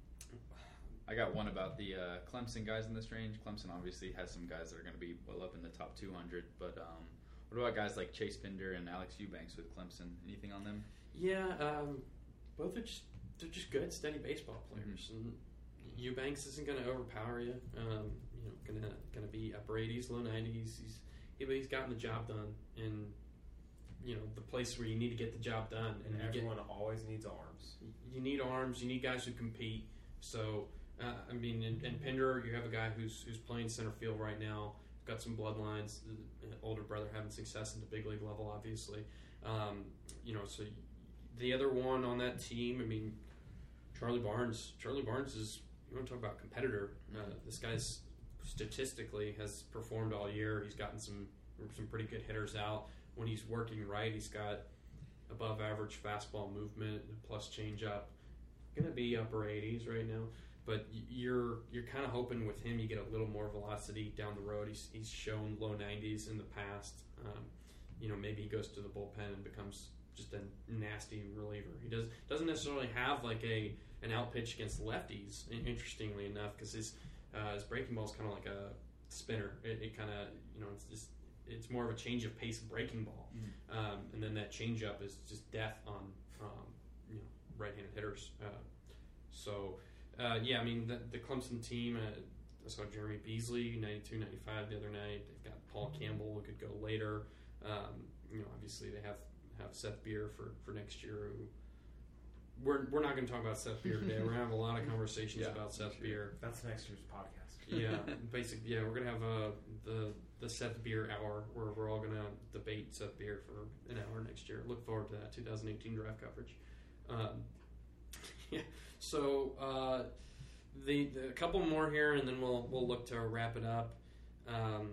I got one about the uh, Clemson guys in this range. Clemson obviously has some guys that are going to be well up in the top two hundred. But um, what about guys like Chase Pinder and Alex Eubanks with Clemson? Anything on them? yeah, um, both are just they're just good, steady baseball players. Mm-hmm. And Eubanks isn't going to overpower you. Um, you know, going to going to be upper eighties, low nineties. He's he, but he's gotten the job done in you know the place where you need to get the job done. And you everyone get, always needs arms. You need arms. You need guys who compete. So uh, I mean, in, in Pinder, you have a guy who's who's playing center field right now. Got some bloodlines. Uh, older brother having success at the big league level, obviously. Um, you know, so the other one on that team, I mean, Charlie Barnes. Charlie Barnes is. You want to talk about competitor? Uh, this guy's statistically has performed all year. He's gotten some some pretty good hitters out. When he's working right, he's got above average fastball movement plus changeup. Going to be upper eighties right now, but you're you're kind of hoping with him you get a little more velocity down the road. He's he's shown low nineties in the past. Um, you know, maybe he goes to the bullpen and becomes just a nasty reliever. He does doesn't necessarily have like a an out pitch against lefties. Interestingly enough, because his uh, his breaking ball is kind of like a spinner. It, it kind of you know it's just it's more of a change of pace breaking ball, mm. um, and then that changeup is just death on um, you know right-handed hitters. Uh, so uh, yeah, I mean the, the Clemson team. Uh, I saw Jeremy Beasley ninety-two ninety-five the other night. They've got Paul Campbell who could go later. Um, you know, obviously they have have Seth Beer for, for next year. Who, we're we're not going to talk about Seth Beer today. We're going to have a lot of conversations yeah, about Seth sure. Beer. That's next year's podcast. Yeah, basically, yeah, we're going to have uh, the the Seth Beer hour where we're all going to debate Seth Beer for an hour next year. Look forward to that twenty eighteen draft coverage. Um, yeah, so uh, the, the a couple more here, and then we'll we'll look to wrap it up. Um,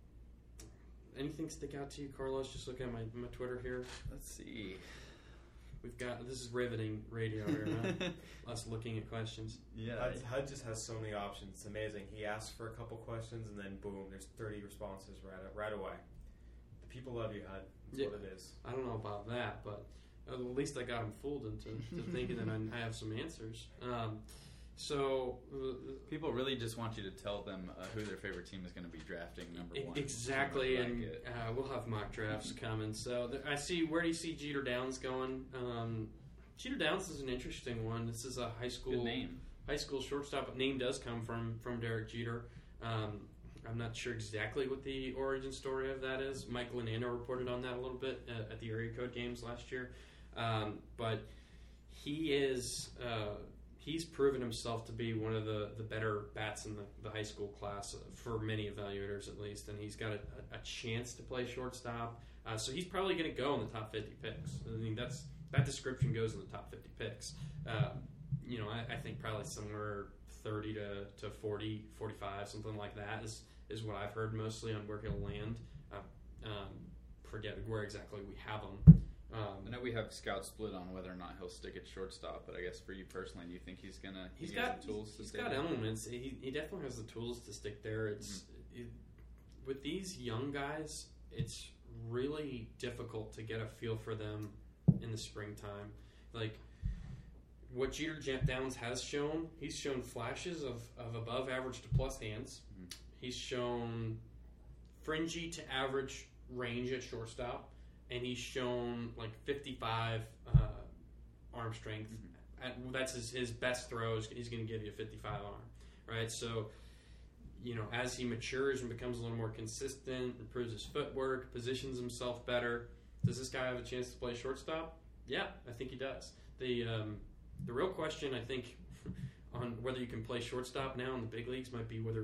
anything stick out to you, Carlos? Just look at my, my Twitter here. Let's see. We've got this is riveting radio here, huh? Us looking at questions. Yeah, Hud, Hud just has so many options. It's amazing. He asks for a couple questions, and then boom, there's thirty responses right right away. The people love you, Hud. That's Yeah. what it is. I don't know about that, but at least I got them fooled into to thinking that I, I have some answers. Um, so uh, people really just want you to tell them uh, who their favorite team is going to be drafting number e- one. exactly, Like and it. uh, we'll have mock drafts coming. So there, I see. Where do you see Jeter Downs going? Um, Jeter Downs is an interesting one. This is a high school Good name. high school shortstop. Name does come from from Derek Jeter. Um, I'm not sure exactly what the origin story of that is. Mike Lenano reported on that a little bit uh, at the area code games last year. Um, but he is uh, he's proven himself to be one of the, the better bats in the, the high school class uh, for many evaluators at least, and he's got a, a chance to play shortstop. Uh, so he's probably going to go in the top fifty picks. I mean, that's that description goes in the top fifty picks. Uh, you know, I, I think probably somewhere thirty to, to forty, forty-five, something like that is, is what I've heard mostly on where he'll land. Uh, um, forget where exactly we have him. Um, I know we have scouts split on whether or not he'll stick at shortstop, but I guess for you personally, do you think he's gonna? He's he got has the tools to he's stay got there? elements. He he definitely has the tools to stick there. It's Mm-hmm. it, with these young guys, it's really difficult to get a feel for them in the springtime. Like what Jeter Downs has shown, he's shown flashes of, of above average to plus hands. Mhm. He's shown fringy to average range at shortstop, and he's shown like fifty-five uh, arm strength. Mhm. At, that's his, his best throws. He's going to give you a fifty-five arm, right? So, you know, as he matures and becomes a little more consistent, improves his footwork, positions himself better, does this guy have a chance to play shortstop? Yeah, I think he does. The um, the real question, I think, on whether you can play shortstop now in the big leagues might be whether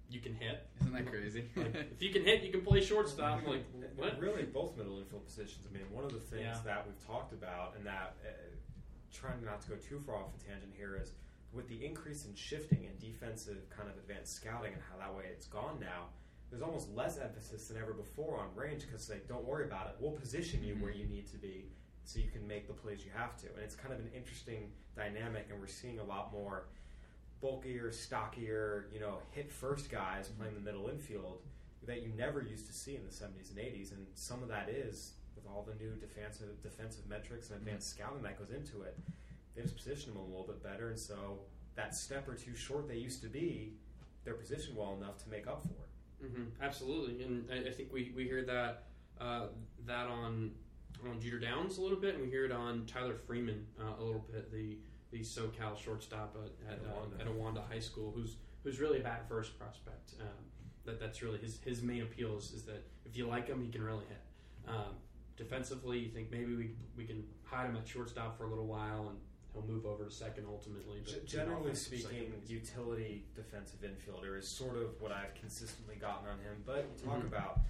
you can hit. Isn't that crazy? Like, if you can hit, you can play shortstop. Like, what? Really, both middle infield positions. I mean, one of the things Yeah. that we've talked about, and that uh, trying not to go too far off a tangent here, is with the increase in shifting and defensive kind of advanced scouting and how that way it's gone now. There's almost less emphasis than ever before on range because, like, don't worry about it. We'll position you mm-hmm. where you need to be so you can make the plays you have to. And it's kind of an interesting dynamic, and we're seeing a lot more bulkier, stockier, you know, hit-first guys mm-hmm. playing the middle infield that you never used to see in the seventies and eighties. And some of that is, with all the new defensive defensive metrics and advanced mm-hmm. scouting that goes into it, they just position them a little bit better. And so that step or two short they used to be, they're positioned well enough to make up for it. Mm-hmm. Absolutely, and I, I think we, we hear that uh, that on on Jeter Downs a little bit, and we hear it on Tyler Freeman uh, a little bit. The the SoCal shortstop at at, uh, at Awanda High School, who's who's really a bat first prospect. Um, that that's really his his main appeal is, is that if you like him, he can really hit. Um, defensively, you think maybe we we can hide him at shortstop for a little while and he'll move over to second ultimately. But generally speaking, utility defensive infielder is sort of what I've consistently gotten on him. But talk mm-hmm. about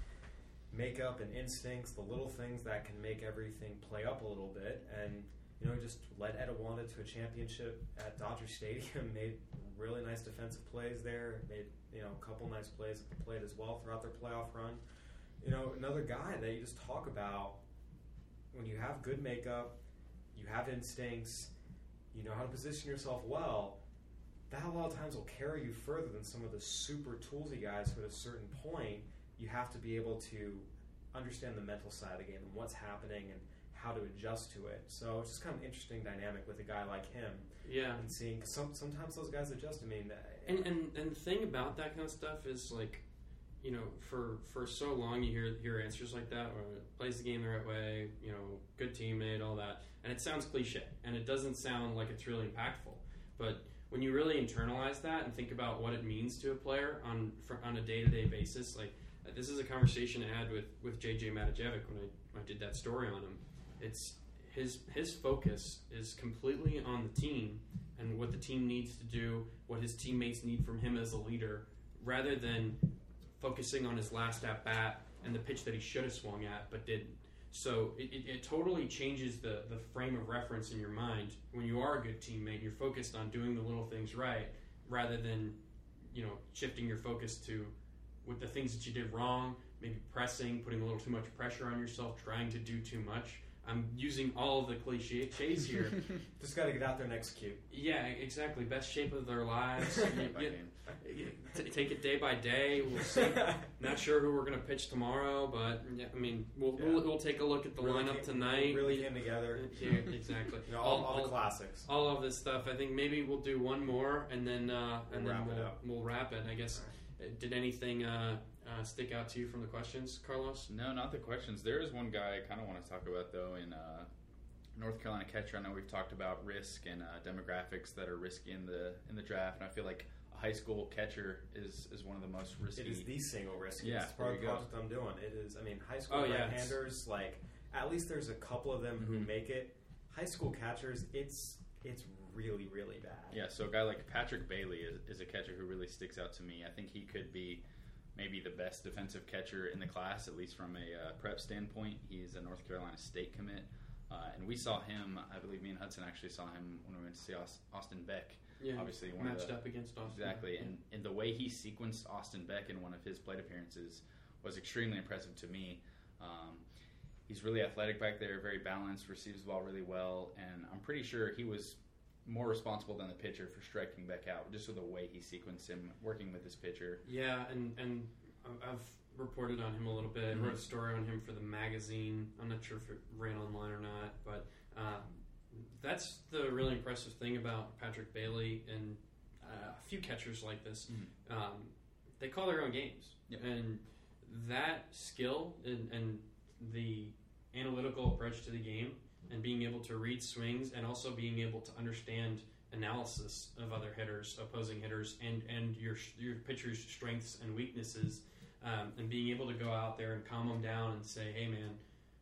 makeup and instincts, the little things that can make everything play up a little bit. And, you know, just led Etiwanda to a championship at Dodger Stadium, made really nice defensive plays there, made, you know, a couple nice plays at the plate as well throughout their playoff run. You know, another guy that you just talk about, when you have good makeup, you have instincts, you know how to position yourself well, that a lot of times will carry you further than some of the super toolsy guys who at a certain point you have to be able to understand the mental side of the game and what's happening and how to adjust to it. So it's just kind of an interesting dynamic with a guy like him. Yeah. And seeing, some, sometimes those guys adjust. I mean, and, and, and the thing about that kind of stuff is, like, you know, for, for so long you hear hear answers like that, or plays the game the right way, you know, good teammate, all that, and it sounds cliche, and it doesn't sound like it's really impactful. But when you really internalize that and think about what it means to a player on for, on a day-to-day basis, like, this is a conversation I had with, with J J Matajevic when I, I did that story on him. It's his his focus is completely on the team and what the team needs to do, what his teammates need from him as a leader, rather than focusing on his last at bat and the pitch that he should have swung at but didn't. So it, it, it totally changes the, the frame of reference in your mind when you are a good teammate. You're focused on doing the little things right, rather than, you know, shifting your focus to with the things that you did wrong, maybe pressing, putting a little too much pressure on yourself, trying to do too much. I'm using all of the cliches here. Just got to get out there and execute. Yeah, exactly. Best shape of their lives. you, you, you, t- take it day by day. We'll see. Not sure who we're going to pitch tomorrow, but yeah, I mean, we'll, yeah. we'll we'll take a look at the really lineup came, tonight. Really came together. Yeah, exactly. You know, all, all, all the classics. All of this stuff. I think maybe we'll do one more, and then uh, and we'll then wrap we'll, it up. we'll wrap it. I guess. Right. Did anything uh, uh, stick out to you from the questions, Carlos? No, not the questions. There is one guy I kind of want to talk about though in. Uh, North Carolina catcher. I know we've talked about risk and uh, demographics that are risky in the in the draft, and I feel like a high school catcher is, is one of the most risky. It is the single riskiest yeah, part of the project I'm doing. It is. I mean, high school oh, yeah, right-handers, like at least there's a couple of them mm-hmm. who make it. High school catchers, it's it's really really bad. Yeah. So a guy like Patrick Bailey is, is a catcher who really sticks out to me. I think he could be maybe the best defensive catcher in the class, at least from a uh, prep standpoint. He's a North Carolina State commit. Uh, and we saw him, I believe me and Hudson actually saw him when we went to see Austin Beck. Yeah, obviously one matched of the, up against Austin. Exactly, yeah. and, and the way he sequenced Austin Beck in one of his plate appearances was extremely impressive to me. Um, he's really athletic back there, very balanced, receives the ball really well, and I'm pretty sure he was more responsible than the pitcher for striking Beck out, just with the way he sequenced him, working with his pitcher. Yeah, and, and I've reported on him a little bit. I wrote a story on him for the magazine. I'm not sure if it ran online or not, but um, that's the really impressive thing about Patrick Bailey and uh, a few catchers like this. Mm-hmm. Um, they call their own games. Yep. And that skill and, and the analytical approach to the game and being able to read swings and also being able to understand analysis of other hitters, opposing hitters, and, and your your pitcher's strengths and weaknesses, um, and being able to go out there and calm them down and say, hey, man,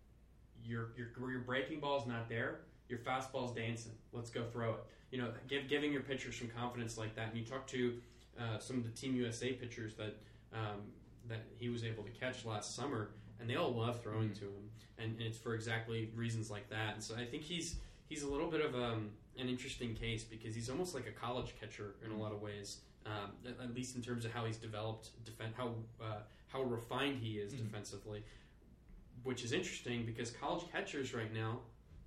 your your your breaking ball's not there. Your fastball's dancing. Let's go throw it. You know, give, giving your pitcher some confidence like that. And you talk to uh, some of the Team U S A pitchers that um, that he was able to catch last summer, and they all love throwing to him, and, and it's for exactly reasons like that. And so I think he's he's a little bit of um, an interesting case because he's almost like a college catcher in a lot of ways, um, at, at least in terms of how he's developed, defen- how uh, how refined he is mm-hmm. defensively, which is interesting because college catchers right now,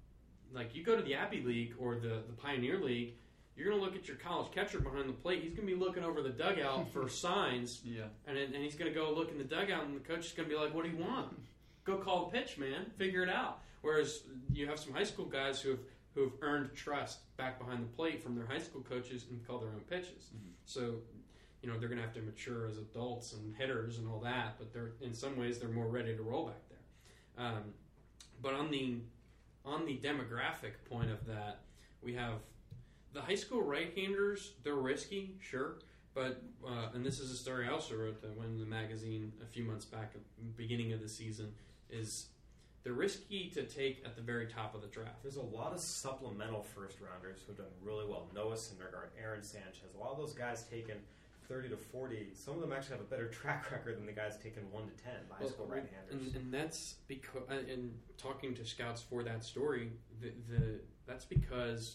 like you go to the Abbey League or the, the Pioneer League, you're going to look at your college catcher behind the plate. He's going to be looking over the dugout for signs, yeah, and and he's going to go look in the dugout, and the coach is going to be like, "What do you want? Go call the pitch, man. Figure it out." Whereas you have some high school guys who have who have earned trust back behind the plate from their high school coaches and call their own pitches. Mm-hmm. So, you know, they're going to have to mature as adults and hitters and all that. But they're in some ways they're more ready to roll back there. Um, but on the on the demographic point of that, we have the high school right-handers. They're risky, sure, but uh, and this is a story I also wrote that went in the magazine a few months back at the beginning of the season. Is they're risky to take at the very top of the draft. There's a lot of supplemental first-rounders who've done really well. Noah Syndergaard, Aaron Sanchez, a lot of those guys taken thirty to forty. Some of them actually have a better track record than the guys taken one to ten by high school well, right-handers. And, and that's because, and talking to scouts for that story, the, the that's because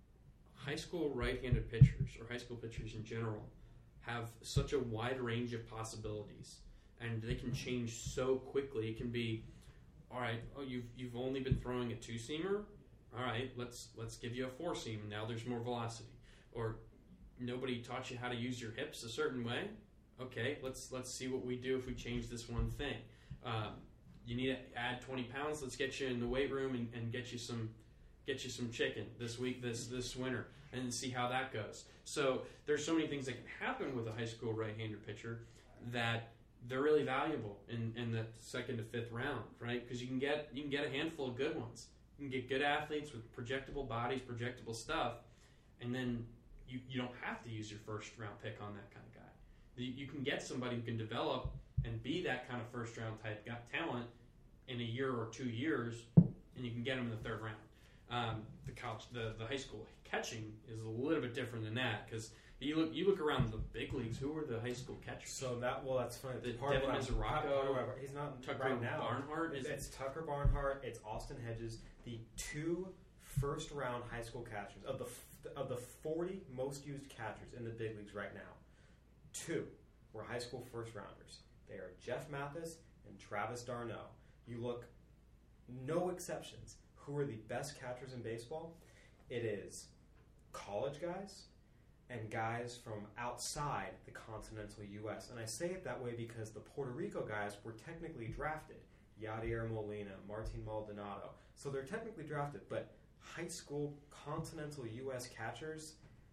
high school right-handed pitchers, or high school pitchers in general, have such a wide range of possibilities, and they can change so quickly. It can be, all right, oh, you've you've only been throwing a two-seamer. All right, let's let's give you a four-seam. Now there's more velocity. Or nobody taught you how to use your hips a certain way. Okay, let's let's see what we do if we change this one thing. Um, you need to add twenty pounds. Let's get you in the weight room and, and get you some get you some chicken this week, this this winter, and see how that goes. So there's so many things that can happen with a high school right-handed pitcher that they're really valuable in, in the second to fifth round, right? Because you can get you can get a handful of good ones. You can get good athletes with projectable bodies, projectable stuff, and then you, you don't have to use your first round pick on that kind of guy. You, you can get somebody who can develop and be that kind of first round type got talent in a year or two years, and you can get them in the third round. Um, the college, the, the high school catching is a little bit different than that because you look you look around the big leagues. Who are the high school catchers? So that well, that's funny. The part Devin of Mesoraco, he's not Tucker right now. Barnhart. It's, it's Tucker Barnhart. It's Austin Hedges. The two first round high school catchers of the of the forty most used catchers in the big leagues right now, two were high school first rounders. They are Jeff Mathis and Travis d'Arnaud. You look, no exceptions. Who are the best catchers in baseball? It is college guys and guys from outside the continental U S And I say it that way because the Puerto Rico guys were technically drafted. Yadier Molina, Martin Maldonado. So they're technically drafted, but high school continental U S catchers,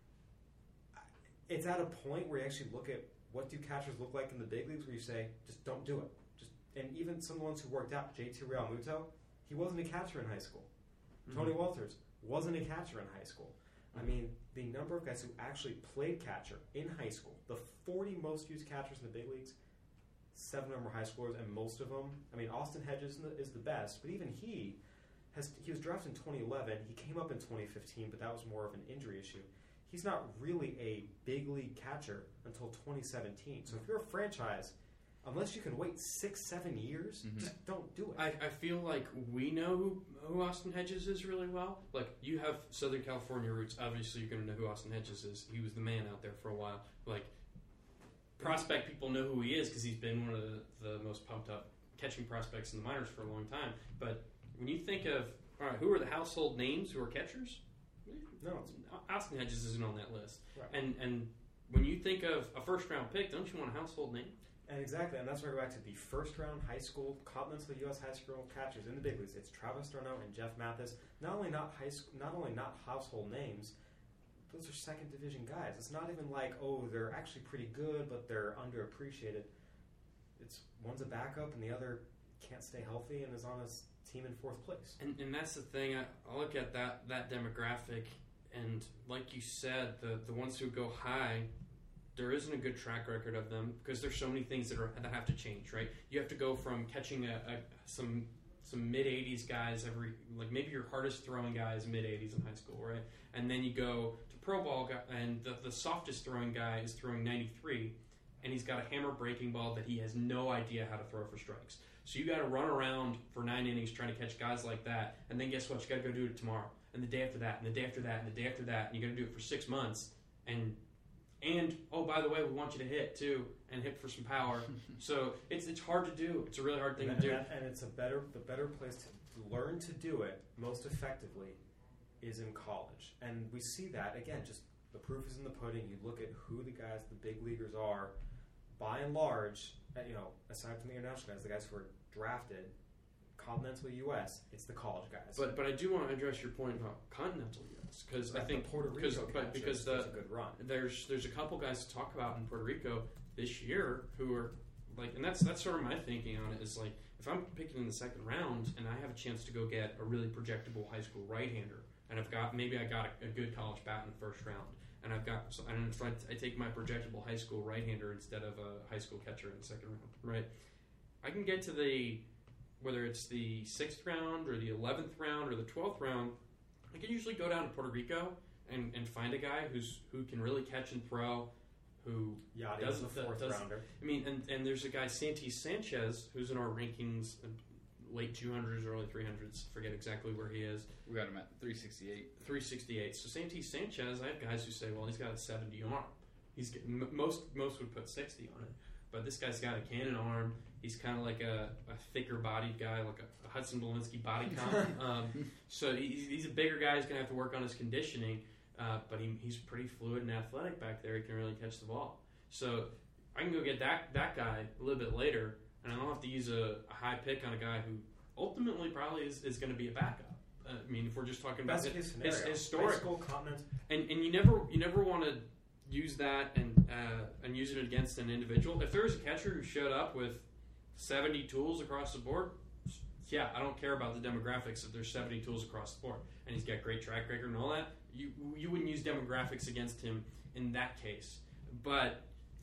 it's at a point where you actually look at what do catchers look like in the big leagues where you say, just don't do it. Just And even some of the ones who worked out, J T Realmuto, he wasn't a catcher in high school. Mm-hmm. Tony Walters wasn't a catcher in high school. I mean, the number of guys who actually played catcher in high school, the forty most used catchers in the big leagues, seven of them were high schoolers, and most of them, I mean, Austin Hedges is the best, but even he has he was drafted in twenty eleven. He came up in twenty fifteen, but that was more of an injury issue. He's not really a big league catcher until twenty seventeen. So if you're a franchise, unless you can wait six, seven years, mm-hmm. just don't do it. I, I feel like we know who, who Austin Hedges is really well. Like, you have Southern California roots. Obviously, you're going to know who Austin Hedges is. He was the man out there for a while. Like, prospect people know who he is because he's been one of the, the most pumped up catching prospects in the minors for a long time. But when you think of, all right, who are the household names who are catchers? No. Austin Hedges isn't on that list. Right. And and when you think of a first round pick, don't you want a household name? And exactly, and that's where I go back to the first round high school, continental U S high school catchers in the big leagues. It's Travis d'Arnaud and Jeff Mathis. Not only not high school, not only not household names, those are second division guys. It's not even like, oh, they're actually pretty good, but they're underappreciated. It's one's a backup and the other can't stay healthy and is on a team in fourth place. And, and that's the thing. I, I look at that that demographic, and like you said, the the ones who go high, there isn't a good track record of them because there's so many things that are that have to change, right? You have to go from catching a, a some some mid eighties guys every, like maybe your hardest throwing guy is mid eighties in high school, right? And then you go to pro ball, and the, the softest throwing guy is throwing ninety-three, and he's got a hammer breaking ball that he has no idea how to throw for strikes. So you got to run around for nine innings trying to catch guys like that, and then guess what? You got to go do it tomorrow, and the day after that, and the day after that, and the day after that, and you got to do it for six months. And and oh, by the way, we want you to hit too, and hit for some power. So it's it's hard to do. It's a really hard thing and to do. That, and it's a better the better place to learn to do it most effectively is in college, and we see that again. Just the proof is in the pudding. You look at who the guys, the big leaguers are, by and large. You know, aside from the international guys, the guys who are drafted, continental U S, it's the college guys. But but I do want to address your point about continental U S because I think Puerto Rico but because the, the, a good run. There's there's a couple guys to talk about in Puerto Rico this year who are like, and that's that's sort of my thinking on it is like, if I'm picking in the second round and I have a chance to go get a really projectable high school right-hander, and I've got maybe I got a, a good college bat in the first round. And I've got, so, and so I, I take my projectable high school right-hander instead of a high school catcher in the second round, right? I can get to the, whether it's the sixth round or the eleventh round or the twelfth round, I can usually go down to Puerto Rico and, and find a guy who's who can really catch and throw, who Yachty does the fourth does, rounder. I mean, and, and there's a guy, Santi Sanchez, who's in our rankings, late two hundreds, early three hundreds, forget exactly where he is. We got him at three sixty-eight. three sixty-eight. So Santi Sanchez, I have guys who say, well, he's got a seventy arm. He's getting, most most would put sixty on it, but this guy's got a cannon arm. He's kind of like a, a thicker bodied guy, like a, a Hudson Belinsky body comp. um, so he's, he's a bigger guy. He's gonna have to work on his conditioning, uh, but he, he's pretty fluid and athletic back there. He can really catch the ball. So I can go get that that guy a little bit later, and I don't have to use a, a high pick on a guy who ultimately probably is, is going to be a backup. Uh, I mean, if we're just talking Best about case it, scenario, it's historic, high school, continent. and and you never you never want to use that and uh, and use it against an individual. If there was a catcher who showed up with seventy tools across the board, yeah, I don't care about the demographics. If there's seventy tools across the board and he's got great track record and all that, you you wouldn't use demographics against him in that case. But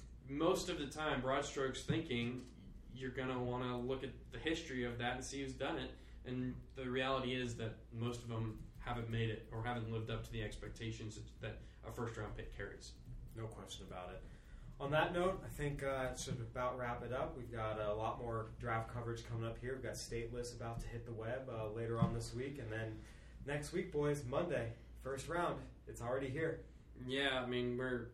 most of the time, broad strokes thinking, you're going to want to look at the history of that and see who's done it. And the reality is that most of them haven't made it or haven't lived up to the expectations that a first-round pick carries. No question about it. On that note, I think uh, it should about wrap it up. We've got a lot more draft coverage coming up here. We've got state lists about to hit the web uh, later on this week. And then next week, boys, Monday, first round. It's already here. Yeah, I mean, we're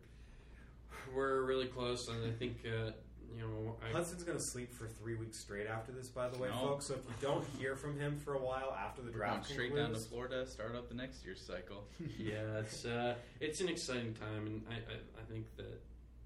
we're really close, and I think... Uh, You know, I, Hudson's going to sleep for three weeks straight after this, by the way, No. folks. So if you don't hear from him for a while after the We're draft going straight down to concludes, Florida, start up the next year's cycle. yeah, it's uh, it's an exciting time, and I, I, I think that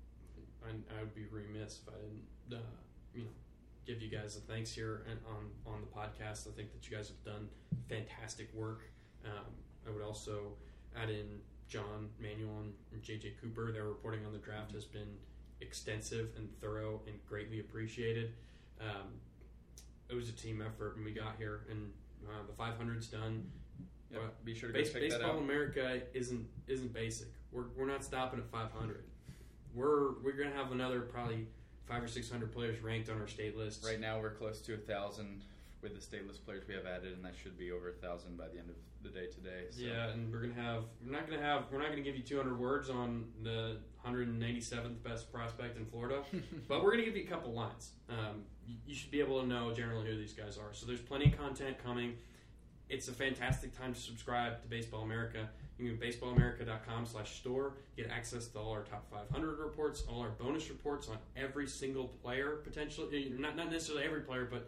I, I would be remiss if I didn't, uh, you know, give you guys a thanks here and on on the podcast. I think that you guys have done fantastic work. Um, I would also add in John Manuel and J J Cooper. Their reporting on the draft has been extensive and thorough and greatly appreciated. Um, it was a team effort when we got here, and uh, the five hundred's done. Yep, But be sure to base, go check that Baseball out. America isn't isn't basic. We're we're not stopping at five hundred. We're we're gonna have another probably five or six hundred players ranked on our state lists. Right now, we're close to a thousand with the stateless players we have added, and that should be over a thousand by the end of the day today. So. Yeah, and we're gonna have we're not gonna have we're not gonna give you two hundred words on the one hundred ninety-seventh best prospect in Florida, but we're gonna give you a couple lines. Um, you, you should be able to know generally who these guys are. So there's plenty of content coming. It's a fantastic time to subscribe to Baseball America. You can go to baseball america dot com slash store, get access to all our top five hundred reports, all our bonus reports on every single player, potentially. Not not necessarily every player, but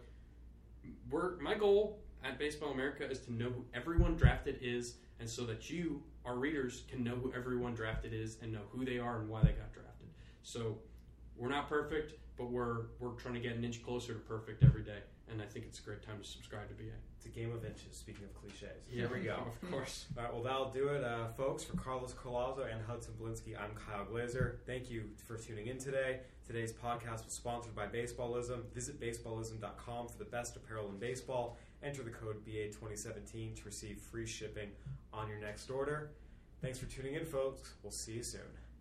we're my goal at Baseball America is to know who everyone drafted is, and so that you, our readers, can know who everyone drafted is and know who they are and why they got drafted. So we're not perfect, but we're we're trying to get an inch closer to perfect every day, and I think it's a great time to subscribe to B A. it's a game of inches, speaking of cliches. Here Here we go. Of course. All right, well, that'll do it, uh, folks. For Carlos Colazo and Hudson Belinsky, I'm Kyle Glazer. Thank you for tuning in today. Today's podcast was sponsored by Baseballism. Visit baseballism dot com for the best apparel in baseball. Enter the code B A twenty seventeen to receive free shipping on your next order. Thanks for tuning in, folks. We'll see you soon.